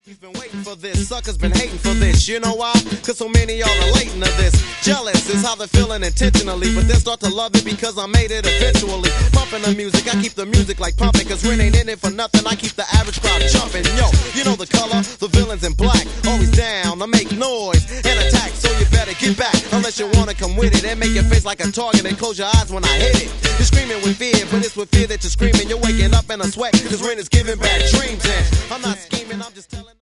You've been waiting for this, suckers been hating for this. You know why? Cause so many y'all relating to this. Jealous is how they're feeling intentionally, but then start to love it because I made it eventually. Pumping the music, I keep the music like pumping, cause Ren ain't in it for nothing. I keep the average crowd jumping. Yo, you know the color, the villains in black. Always down, I make noise and attack, so you better get back. Unless you wanna come with it and make your face like a target and close your eyes when I hit it. You're screaming with fear, but it's with fear that you're screaming. You're waking up in a sweat, cause Ren is giving bad dreams. And I'm not scheming, I'm just telling